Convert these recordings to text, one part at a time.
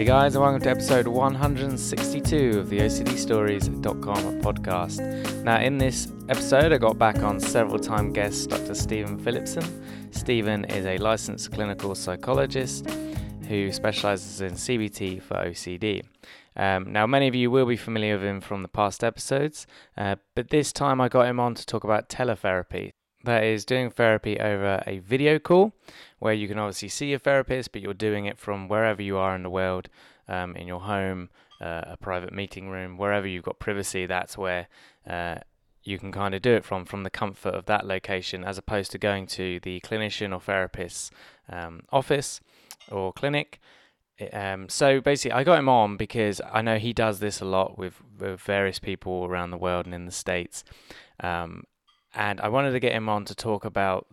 guys, and welcome to episode 162 of the OCDstories.com podcast. Now, in this episode, I got back on several-time guest Dr. Stephen Philipson. Stephen is a licensed clinical psychologist who specializes in CBT for OCD. Now, many of you will be familiar with him from the past episodes, but this time I got him on to talk about teletherapy. That is doing therapy over a video call where you can obviously see your therapist, but you're doing it from wherever you are in the world, in your home, a private meeting room, wherever you've got privacy. That's where you can kind of do it from the comfort of that location, as opposed to going to the clinician or therapist's office or clinic. So basically, I got him on because I know he does this a lot with various people around the world and in the States. And I wanted to get him on to talk about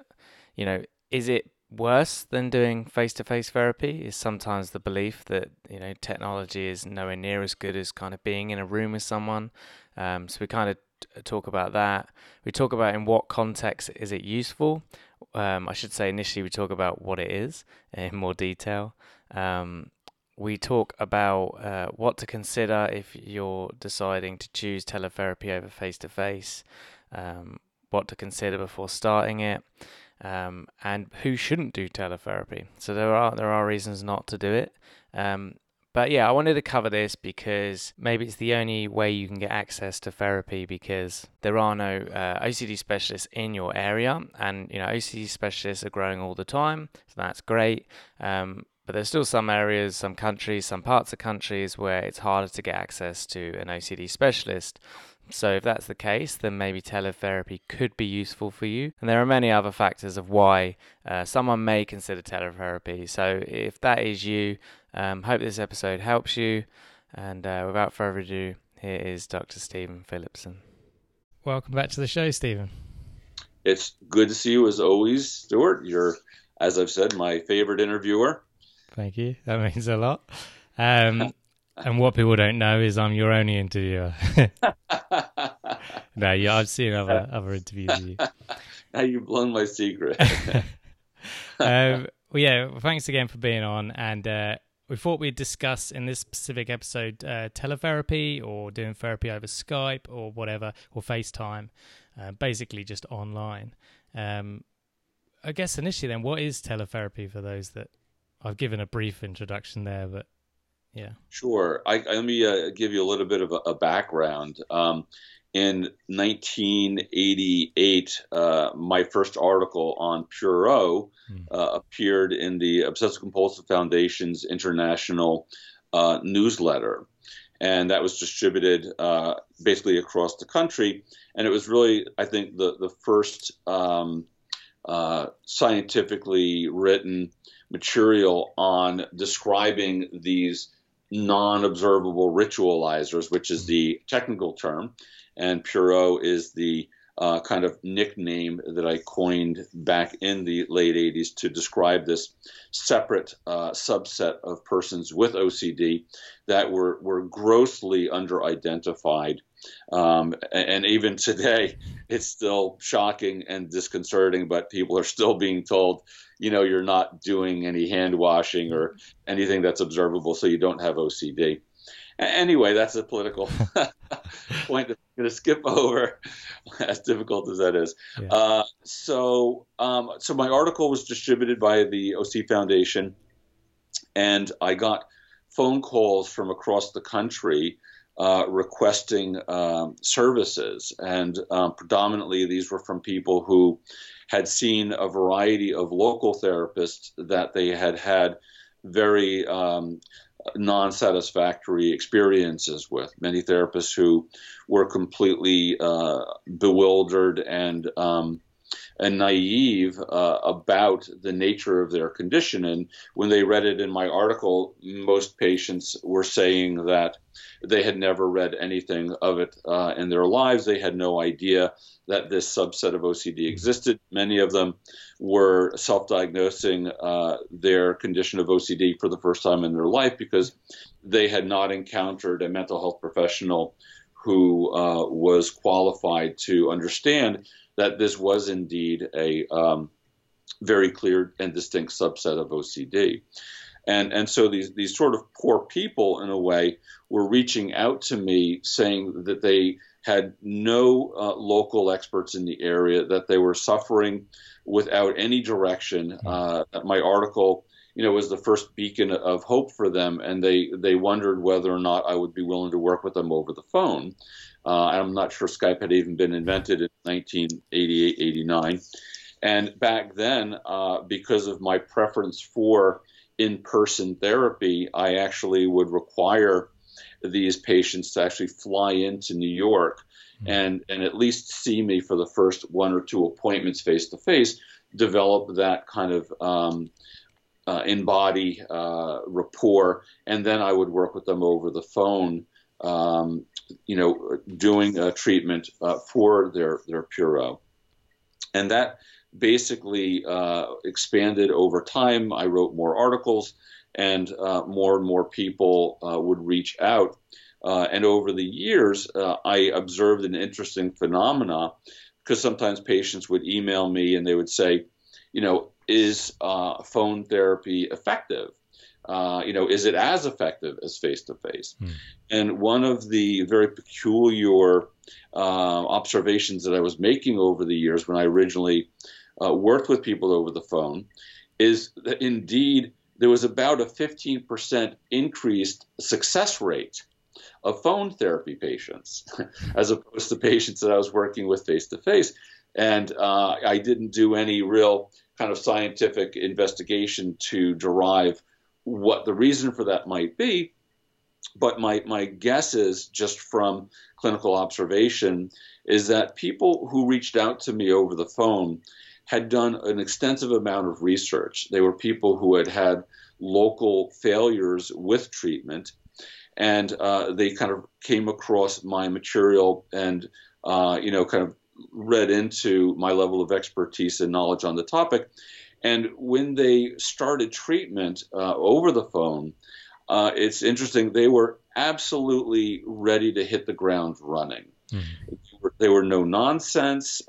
is it worse than doing face-to-face therapy? Is sometimes the belief that, technology is nowhere near as good as kind of being in a room with someone. So we kind of talk about that. We talk about in what context is it useful. I should say initially we talk about what it is in more detail. We talk about what to consider if you're deciding to choose teletherapy over face-to-face. What to consider before starting it, and who shouldn't do teletherapy. So there are reasons not to do it. But yeah, I wanted to cover this because maybe it's the only way you can get access to therapy, because there are no OCD specialists in your area, and OCD specialists are growing all the time, so that's great. But there's still some areas, some countries, some parts of countries where it's harder to get access to an OCD specialist. So if that's the case, then maybe teletherapy could be useful for you. And there are many other factors of why someone may consider teletherapy. So if that is you, hope this episode helps you. And without further ado, here is Dr. Stephen Philipson. Welcome back to the show, Stephen. It's good to see you as always, Stuart. You're, as I've said, my favorite interviewer. Thank you. That means a lot. And what people don't know is I'm your only interviewer. No, yeah, I've seen other interviews of you. Now you've blown my secret. Well, yeah, thanks again for being on. And we thought we'd discuss in this specific episode teletherapy or doing therapy over Skype or whatever, or FaceTime, basically just online. I guess initially then, what is teletherapy for those that I've given a brief introduction there, but yeah. Sure. Let me give you a little bit of a background. In 1988, my first article on Puro appeared in the Obsessive Compulsive Foundation's international newsletter. And that was distributed basically across the country. And it was really, I think, the first scientifically written material on describing these non-observable ritualizers, which is the technical term, and Puro is the kind of nickname that I coined back in the late 80s to describe this separate subset of persons with OCD that were grossly under-identified. And even today, it's still shocking and disconcerting, but people are still being told, you're not doing any hand washing or anything that's observable, so you don't have OCD. Anyway, that's a political point that I'm going to skip over, as difficult as that is. Yeah. So my article was distributed by the OC Foundation, and I got phone calls from across the country requesting services, and predominantly these were from people who had seen a variety of local therapists that they had very non-satisfactory experiences with. Many therapists who were completely bewildered and naive about the nature of their condition. And when they read it in my article, most patients were saying that they had never read anything of it in their lives. They had no idea that this subset of OCD existed. Many of them were self-diagnosing their condition of OCD for the first time in their life because they had not encountered a mental health professional who was qualified to understand that this was indeed a very clear and distinct subset of OCD. And so these sort of poor people, in a way, were reaching out to me saying that they had no local experts in the area, that they were suffering without any direction. My article, was the first beacon of hope for them, and they wondered whether or not I would be willing to work with them over the phone. I'm not sure Skype had even been invented in 1988, 89. And back then, because of my preference for in-person therapy, I actually would require these patients to actually fly into New York and at least see me for the first one or two appointments face-to-face, develop that kind of in-body rapport, and then I would work with them over the phone, doing a treatment for their Puro. And that basically expanded over time. I wrote more articles, and more people would reach out. And over the years, I observed an interesting phenomena, because sometimes patients would email me and they would say, is phone therapy effective? Is it as effective as face-to-face? And one of the very peculiar observations that I was making over the years when I originally worked with people over the phone is that indeed there was about a 15% increased success rate of phone therapy patients as opposed to patients that I was working with face-to-face. And I didn't do any real kind of scientific investigation to derive what the reason for that might be. But my guess is, just from clinical observation, is that people who reached out to me over the phone had done an extensive amount of research. They were people who had had local failures with treatment, and they kind of came across my material and, kind of read into my level of expertise and knowledge on the topic. And when they started treatment over the phone, it's interesting, they were absolutely ready to hit the ground running. They were no nonsense.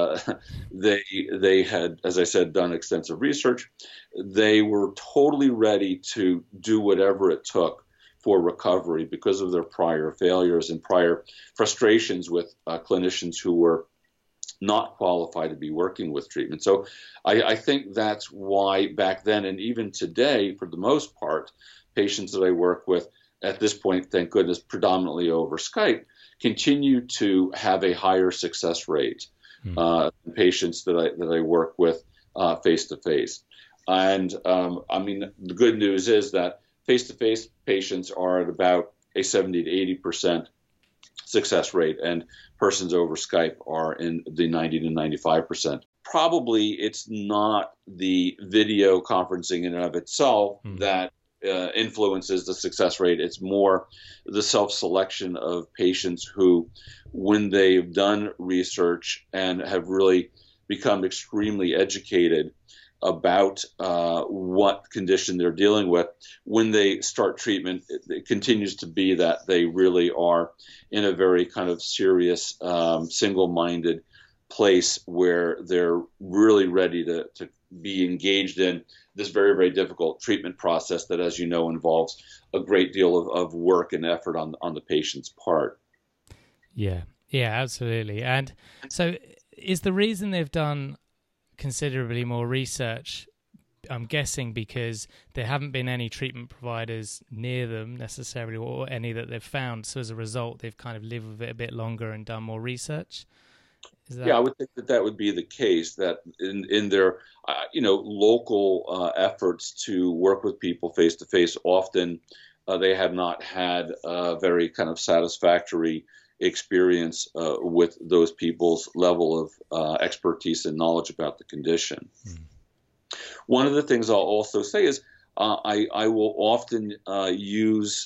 They had, as I said, done extensive research. They were totally ready to do whatever it took for recovery because of their prior failures and prior frustrations with clinicians who were not qualified to be working with treatment. So I think that's why back then, and even today, for the most part, patients that I work with at this point, thank goodness, predominantly over Skype, continue to have a higher success rate than patients that I work with face-to-face. And the good news is that face-to-face patients are at about a 70 to 80% success rate, and persons over Skype are in the 90 to 95%. Probably it's not the video conferencing in and of itself that influences the success rate. It's more the self-selection of patients who, when they've done research and have really become extremely educated about what condition they're dealing with, when they start treatment, it continues to be that they really are in a very kind of serious, single-minded place where they're really ready to be engaged in this very, very difficult treatment process that, as you know, involves a great deal of work and effort on the patient's part. Yeah, absolutely. And so is the reason they've done considerably more research, I'm guessing, because there haven't been any treatment providers near them necessarily, or any that they've found, so as a result they've kind of lived with it a bit longer and done more research? Yeah, I would think that would be the case, that in their local efforts to work with people face to face, often they have not had a very kind of satisfactory experience with those people's level of expertise and knowledge about the condition. One of the things I'll also say is I will often use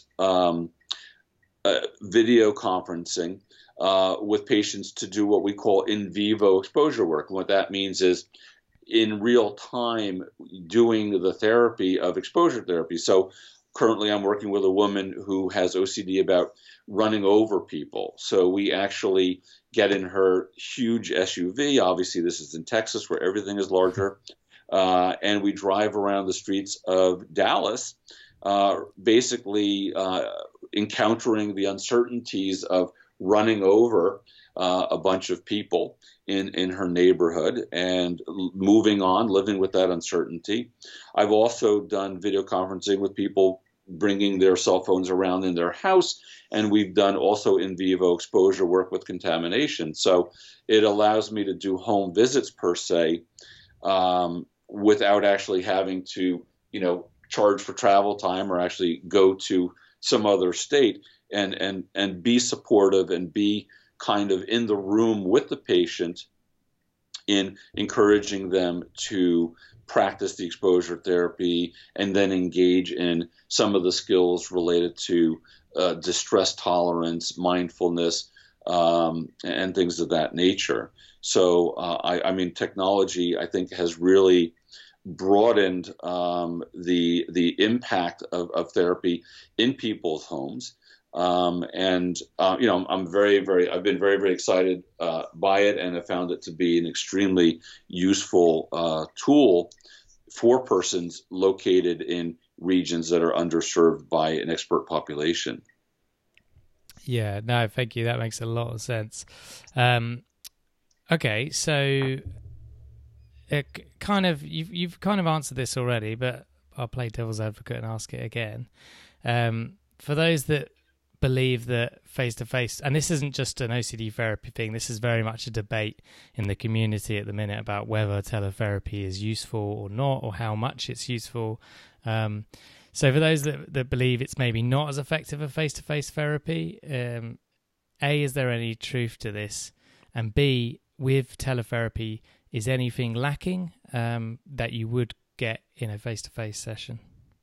video conferencing with patients to do what we call in vivo exposure work. And what that means is in real time doing the therapy of exposure therapy. So currently I'm working with a woman who has OCD about running over people. So we actually get in her huge SUV. Obviously, this is in Texas where everything is larger. and we drive around the streets of Dallas, basically encountering the uncertainties of running over a bunch of people in her neighborhood and moving on, living with that uncertainty. I've also done video conferencing with people bringing their cell phones around in their house, and we've done also in vivo exposure work with contamination. So it allows me to do home visits per se, without actually having to, charge for travel time or actually go to some other state, and be supportive and be kind of in the room with the patient in encouraging them to practice the exposure therapy and then engage in some of the skills related to distress tolerance, mindfulness, and things of that nature. So, I mean, technology, I think, has really broadened the impact of therapy in people's homes. I'm I've been very, very excited by it, and have found it to be an extremely useful tool for persons located in regions that are underserved by an expert population. Yeah, no, thank you. That makes a lot of sense. Okay, so you've kind of answered this already, but I'll play devil's advocate and ask it again. For those that believe that face-to-face, and this isn't just an OCD therapy thing, this is very much a debate in the community at the minute about whether teletherapy is useful or not, or how much it's useful. So for those that believe it's maybe not as effective as face-to-face therapy, A, is there any truth to this? And B, with teletherapy, is anything lacking that you would get in a face-to-face session?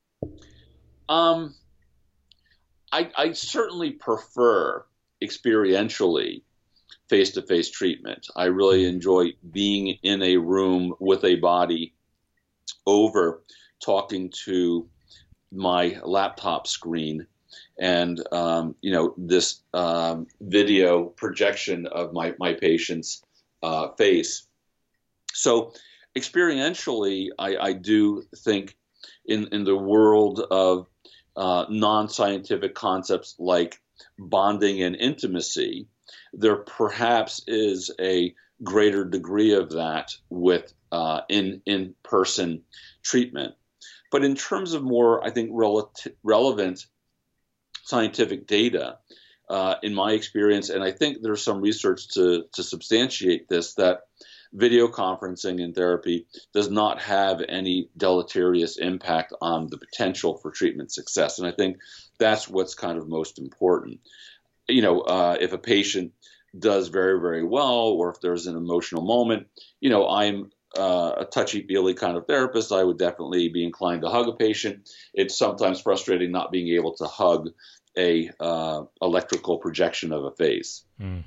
I certainly prefer experientially face-to-face treatment. I really enjoy being in a room with a body over talking to my laptop screen and, this video projection of my patient's face. So experientially, I do think in the world of non-scientific concepts like bonding and intimacy, there perhaps is a greater degree of that with in-person treatment. But in terms of more, I think, relevant scientific data, in my experience, and I think there's some research to substantiate this, that video conferencing in therapy does not have any deleterious impact on the potential for treatment success. And I think that's what's kind of most important. If a patient does very, very well, or if there's an emotional moment, I'm a touchy-feely kind of therapist. I would definitely be inclined to hug a patient. It's sometimes frustrating not being able to hug a electrical projection of a face. Mm.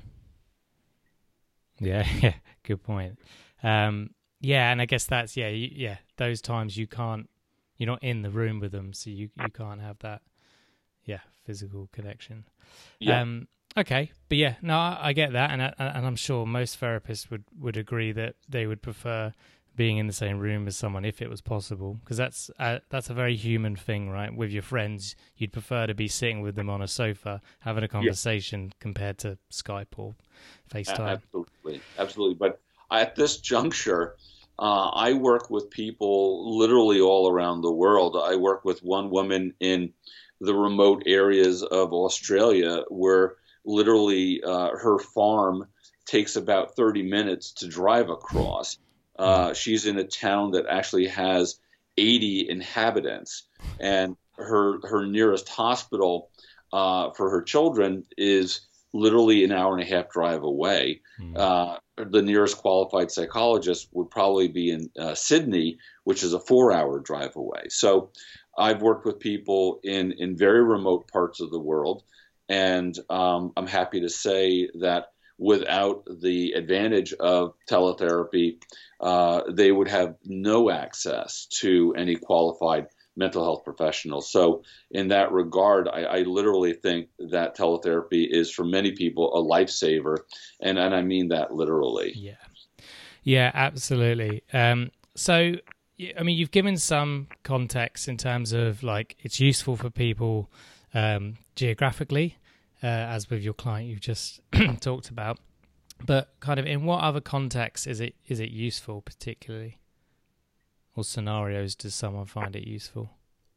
Yeah, good point. And I guess that's those times you're not in the room with them, so you can't have that physical connection. Yeah. Okay, but I get that, and I'm sure most therapists would agree that they would prefer being in the same room as someone if it was possible, because that's a very human thing, right? With your friends, you'd prefer to be sitting with them on a sofa having a conversation compared to Skype or FaceTime. Absolutely. But at this juncture, I work with people literally all around the world. I work with one woman in the remote areas of Australia where literally her farm takes about 30 minutes to drive across. She's in a town that actually has 80 inhabitants, and her nearest hospital for her children is literally an hour and a half drive away. The nearest qualified psychologist would probably be in Sydney, which is a 4-hour drive away. So I've worked with people in very remote parts of the world, and I'm happy to say that without the advantage of teletherapy, they would have no access to any qualified mental health professionals. So in that regard, I literally think that teletherapy is for many people a lifesaver, and I mean that literally. Yeah, absolutely. So I mean, you've given some context in terms of like it's useful for people geographically, as with your client you've just talked about. But kind of in what other contexts is it useful particularly? Or scenarios does someone find it useful?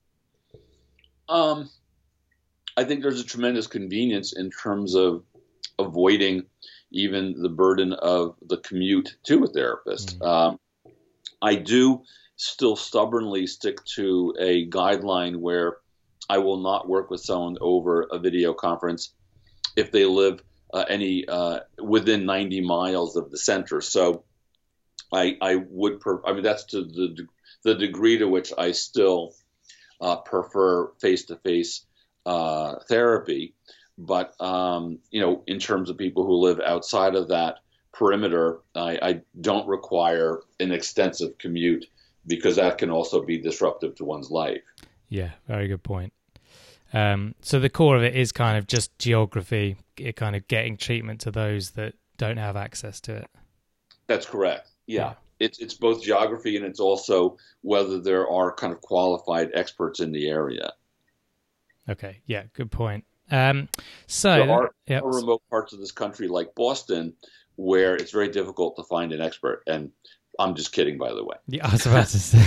I think there's a tremendous convenience in terms of avoiding even the burden of the commute to a therapist. I do still stubbornly stick to a guideline where I will not work with someone over a video conference if they live within 90 miles of the center. So I would, that's to the degree to which I still prefer face-to-face therapy. But, in terms of people who live outside of that perimeter, I don't require an extensive commute because that can also be disruptive to one's life. Yeah, very good point. So the core of it is kind of just geography, kind of getting treatment to those that don't have access to it. That's correct. Yeah. It's both geography and it's also whether there are kind of qualified experts in the area. Okay. Yeah, good point. There are remote parts of this country like Boston where it's very difficult to find an expert. And I'm just kidding, by the way. Yeah, I was about to say.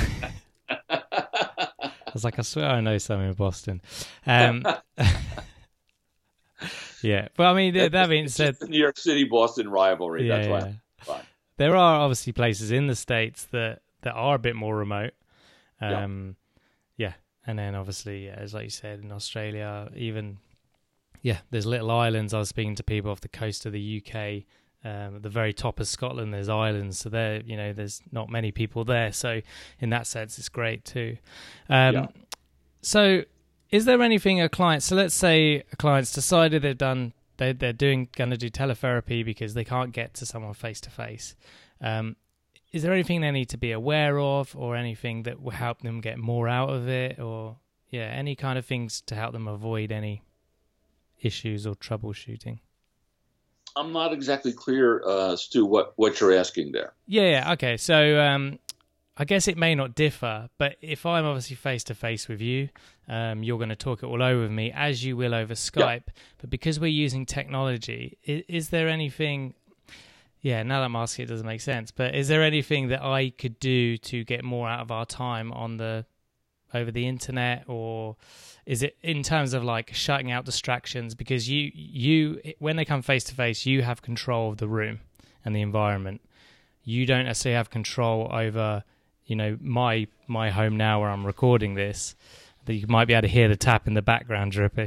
I was like, I swear I know someone in Boston. Yeah, but I mean, that being said, the New York City-Boston rivalry. That's why. Fine. There are obviously places in the States that are a bit more remote. And then obviously, as like you said, in Australia, even there's little islands. I was speaking to people off the coast of the UK. At the very top of Scotland, there's islands, so there's not many people there. So in that sense, it's great too. So is there anything a client? So let's say a client's decided they're going to do teletherapy because they can't get to someone face to face. Is there anything they need to be aware of, or anything that will help them get more out of it, or any kind of things to help them avoid any issues or troubleshooting? I'm not exactly clear, Stu, what you're asking there. Yeah. Okay. So I guess it may not differ, but if I'm obviously face-to-face with you, you're going to talk it all over with me, as you will over Skype. Yeah. But because we're using technology, is there anything... Yeah, now that I'm asking, it doesn't make sense. But is there anything that I could do to get more out of our time over the internet, or is it in terms of like shutting out distractions? Because you when they come face to face, you have control of the room and the environment. You don't necessarily have control over, my home now where I'm recording this. That you might be able to hear the tap in the background dripping.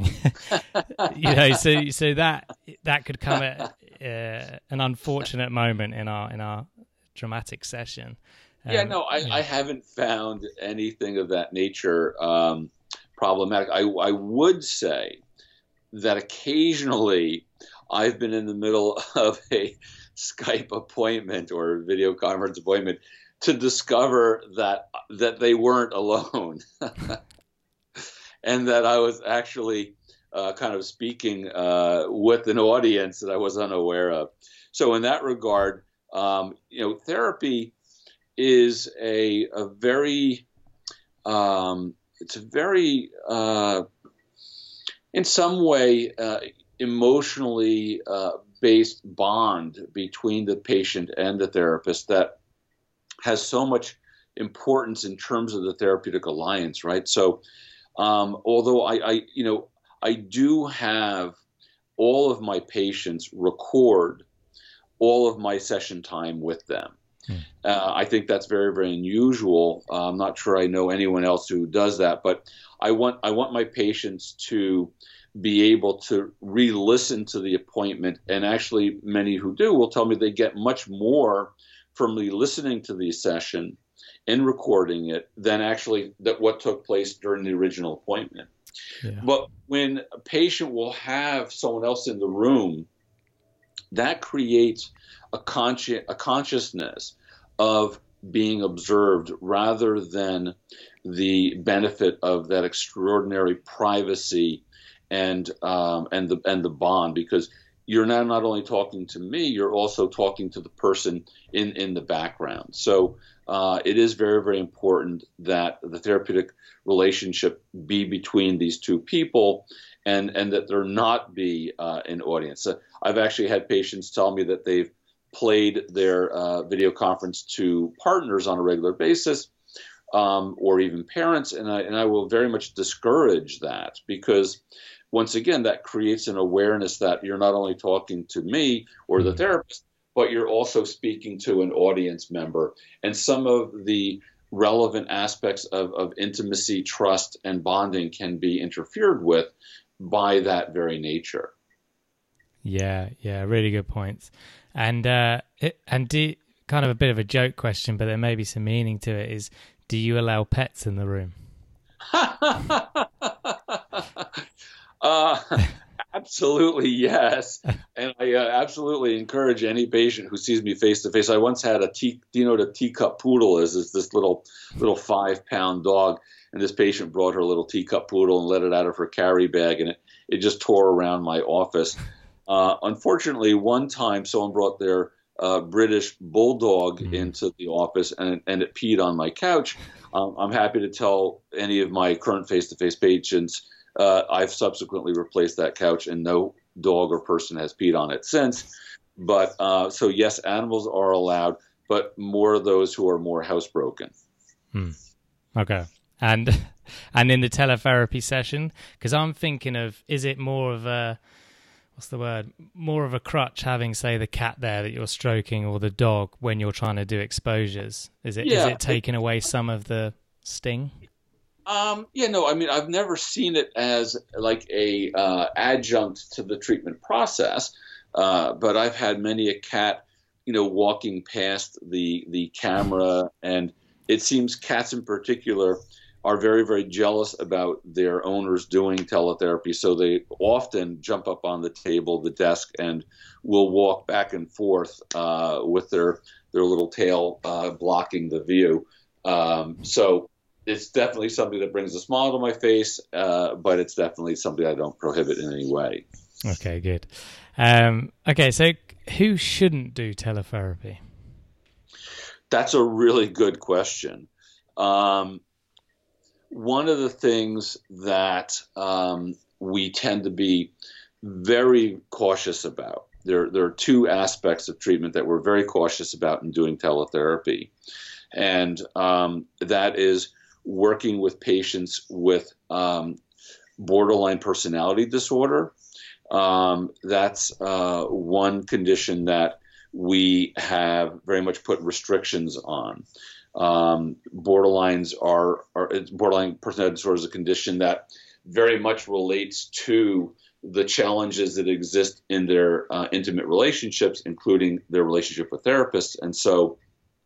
So that could come at an unfortunate moment in our dramatic session. I haven't found anything of that nature problematic. I would say that occasionally I've been in the middle of a Skype appointment or video conference appointment to discover that they weren't alone and that I was actually kind of speaking with an audience that I was unaware of. So in that regard, therapy is a very in some way emotionally based bond between the patient and the therapist that has so much importance in terms of the therapeutic alliance, right? So although I do have all of my patients record all of my session time with them. I think that's very, very unusual. I'm not sure I know anyone else who does that, but I want my patients to be able to re-listen to the appointment, and actually many who do will tell me they get much more from me listening to the session and recording it than actually what took place during the original appointment. Yeah. But when a patient will have someone else in the room, that creates a consciousness of being observed rather than the benefit of that extraordinary privacy and the bond. Because you're now not only talking to me, you're also talking to the person in the background. So it is very, very important that the therapeutic relationship be between these two people, and that there not be an audience. I've actually had patients tell me that they've played their video conference to partners on a regular basis, or even parents, and I will very much discourage that, because once again, that creates an awareness that you're not only talking to me or the therapist, but you're also speaking to an audience member. And some of the relevant aspects of intimacy, trust, and bonding can be interfered with by that very nature. Yeah, really good points. And kind of a bit of a joke question, but there may be some meaning to it, is, do you allow pets in the room? Absolutely, yes. And I absolutely encourage any patient who sees me face to face. I once had do you know what a teacup poodle is? It's this little 5-pound dog. And this patient brought her little teacup poodle and let it out of her carry bag, and it just tore around my office. Unfortunately, one time someone brought their British bulldog into the office, and it peed on my couch. I'm happy to tell any of my current face-to-face patients I've subsequently replaced that couch, and no dog or person has peed on it since. But so yes, animals are allowed, but more those who are more housebroken. Okay. And in the teletherapy session, because I'm thinking of, is it more of a, what's the word, more of a crutch having, say, the cat there that you're stroking, or the dog when you're trying to do exposures? Is it taking away some of the sting? No, I mean, I've never seen it as like a adjunct to the treatment process, but I've had many a cat, walking past the camera, and it seems cats in particular are very, very jealous about their owners doing teletherapy. So they often jump up on the table, the desk, and will walk back and forth with their little tail blocking the view. So it's definitely something that brings a smile to my face, but it's definitely something I don't prohibit in any way. Okay, good. Okay, so who shouldn't do teletherapy? That's a really good question. One of the things that we tend to be very cautious about, there are two aspects of treatment that we're very cautious about in doing teletherapy. And that is working with patients with borderline personality disorder. That's one condition that we have very much put restrictions on. Borderline personality disorder is a condition that very much relates to the challenges that exist in their intimate relationships, including their relationship with therapists. And so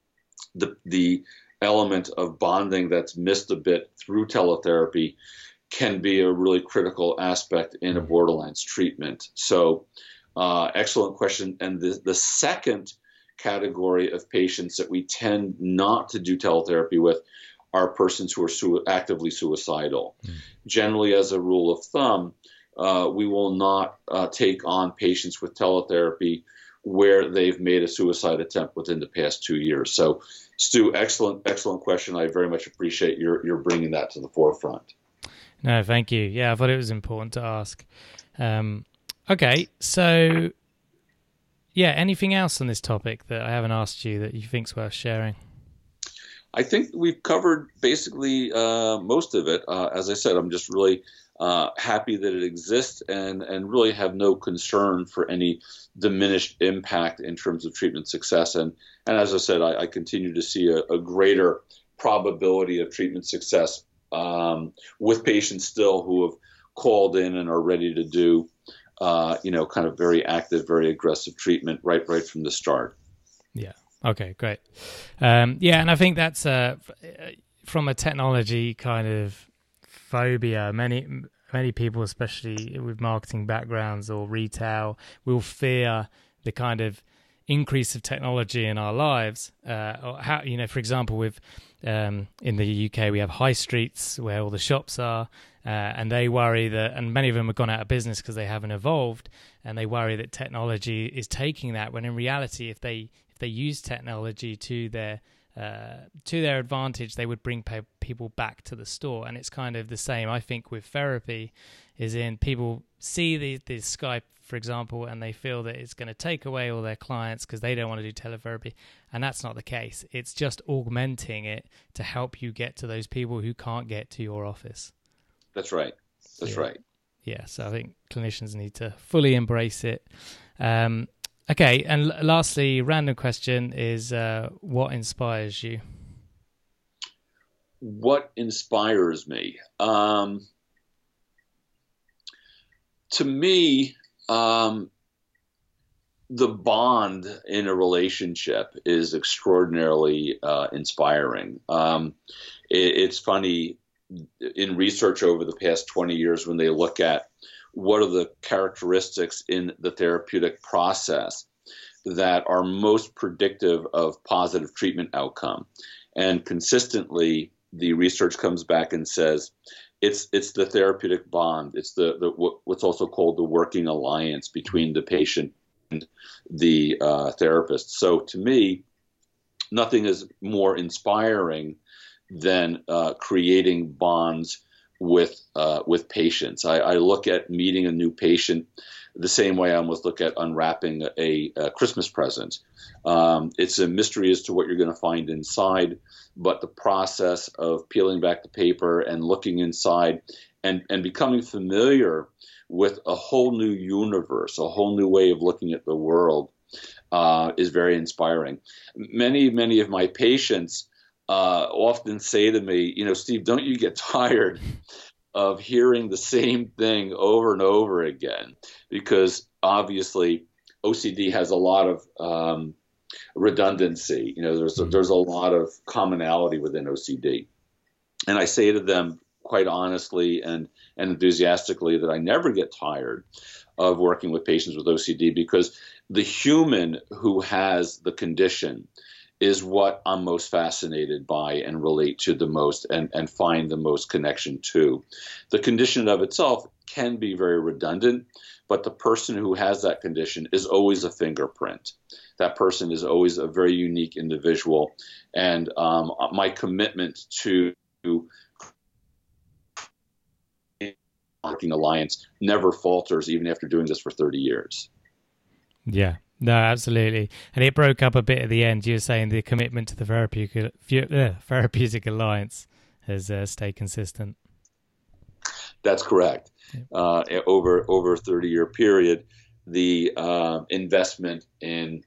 the element of bonding that's missed a bit through teletherapy can be a really critical aspect in a borderline's treatment. So excellent question. And the second category of patients that we tend not to do teletherapy with are persons who are actively suicidal. Generally, as a rule of thumb, we will not take on patients with teletherapy where they've made a suicide attempt within the past 2 years. So, Stu, excellent question. I very much appreciate your bringing that to the forefront. No, thank you. Yeah, I thought it was important to ask. Okay, so yeah, anything else on this topic that I haven't asked you that you think's worth sharing? I think we've covered basically most of it. As I said, I'm just really happy that it exists, and really have no concern for any diminished impact in terms of treatment success. And as I said, I continue to see a greater probability of treatment success with patients still who have called in and are ready to do kind of very active, very aggressive treatment right from the start. Yeah. Okay, great. Yeah, and I think that's from a technology kind of phobia. Many people, especially with marketing backgrounds or retail, will fear the kind of increase of technology in our lives, or how, for example, with in the UK we have high streets where all the shops are, and they worry that, and many of them have gone out of business because they haven't evolved, and they worry that technology is taking that. When in reality, if they use technology to their advantage, they would bring people back to the store. And it's kind of the same, I think, with therapy, is in people see the Skype, for example, and they feel that it's going to take away all their clients because they don't want to do teletherapy. And that's not the case. It's just augmenting it to help you get to those people who can't get to your office. That's right. That's right. Yeah, so I think clinicians need to fully embrace it. Okay, and lastly, random question is, what inspires you? What inspires me? To me, the bond in a relationship is extraordinarily inspiring. It's funny, in research over the past 20 years, when they look at what are the characteristics in the therapeutic process that are most predictive of positive treatment outcome. And consistently, the research comes back and says it's the therapeutic bond. It's the what's also called the working alliance between the patient and the therapist. So to me, nothing is more inspiring than creating bonds with patients. I look at meeting a new patient the same way I almost look at unwrapping a Christmas present. It's a mystery as to what you're going to find inside, but the process of peeling back the paper and looking inside and becoming familiar with a whole new universe, a whole new way of looking at the world is very inspiring. Many of my patients often say to me, Steve, don't you get tired of hearing the same thing over and over again? Because obviously OCD has a lot of redundancy. There's a lot of commonality within OCD. And I say to them quite honestly and enthusiastically that I never get tired of working with patients with OCD, because the human who has the condition is what I'm most fascinated by and relate to the most and find the most connection to. The condition of itself can be very redundant, but the person who has that condition is always a fingerprint. That person is always a very unique individual. And my commitment to Working Alliance never falters, even after doing this for 30 years. Yeah. No, absolutely. And it broke up a bit at the end. You were saying the commitment to the therapeutic alliance has stayed consistent. That's correct. Yeah. Over a 30-year period, the investment in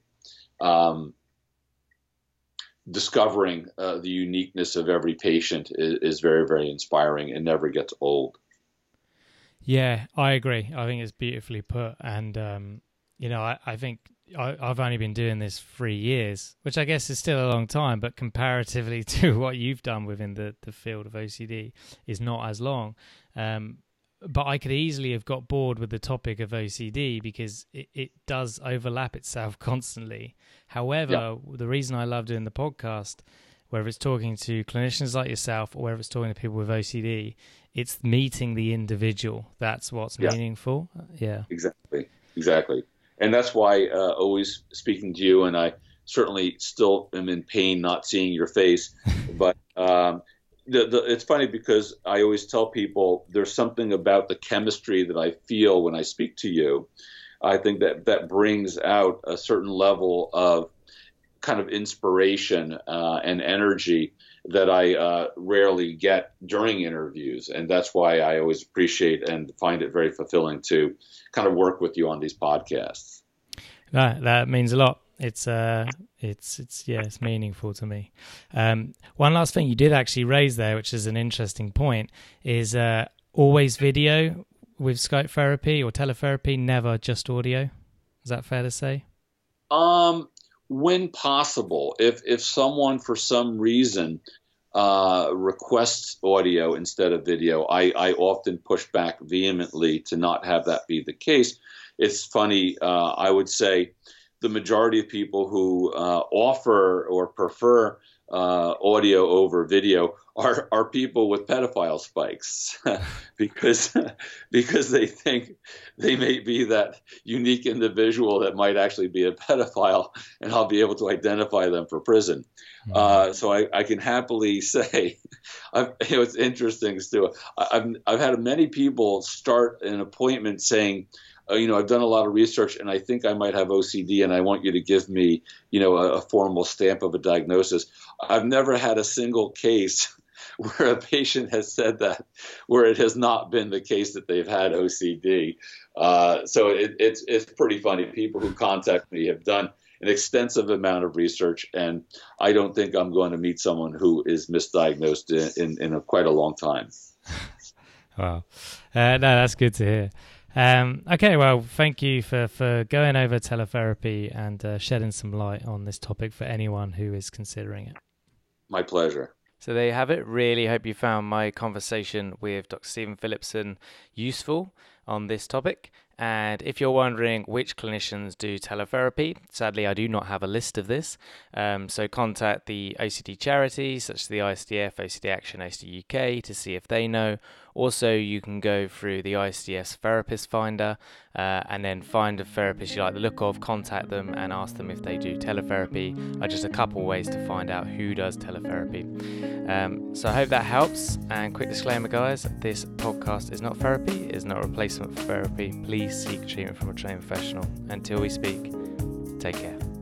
discovering the uniqueness of every patient is very, very inspiring and never gets old. Yeah, I agree. I think it's beautifully put. And, I think I've only been doing this 3 years, which I guess is still a long time, but comparatively to what you've done within the field of OCD is not as long. But I could easily have got bored with the topic of OCD because it does overlap itself constantly. However, The reason I love doing the podcast, whether it's talking to clinicians like yourself or whether it's talking to people with OCD, it's meeting the individual. That's what's meaningful. Yeah, exactly. And that's why always speaking to you, and I certainly still am in pain not seeing your face, but it's funny because I always tell people there's something about the chemistry that I feel when I speak to you. I think that brings out a certain level of kind of inspiration and energy that I rarely get during interviews. And that's why I always appreciate and find it very fulfilling to kind of work with you on these podcasts. That means a lot. It's meaningful to me. One last thing you did actually raise there, which is an interesting point, is always video with Skype therapy or teletherapy, never just audio. Is that fair to say? When possible, if someone for some reason requests audio instead of video, I often push back vehemently to not have that be the case. It's funny, I would say the majority of people who offer or prefer audio over video are people with pedophile spikes because they think they may be that unique individual that might actually be a pedophile, and I'll be able to identify them for prison. So I can happily say, it's interesting, Stu. I've had many people start an appointment saying, I've done a lot of research and I think I might have OCD and I want you to give me, a formal stamp of a diagnosis. I've never had a single case where a patient has said that, where it has not been the case that they've had OCD. So it's pretty funny. People who contact me have done an extensive amount of research, and I don't think I'm going to meet someone who is misdiagnosed in quite a long time. Wow. No, that's good to hear. Okay, well, thank you for going over teletherapy and shedding some light on this topic for anyone who is considering it. My pleasure. So there you have it. Really hope you found my conversation with Dr. Stephen Philipson useful on this topic. And if you're wondering which clinicians do teletherapy, sadly I do not have a list of this. So contact the OCD charities such as the ISDF, OCD Action, OCD UK to see if they know. Also, you can go through the ISDS Therapist Finder and then find a therapist you like the look of, contact them and ask them if they do teletherapy. Just a couple ways to find out who does teletherapy. So I hope that helps. And quick disclaimer, guys, this podcast is not therapy, it's not a replacement for therapy. Please seek treatment from a trained professional. Until we speak, take care.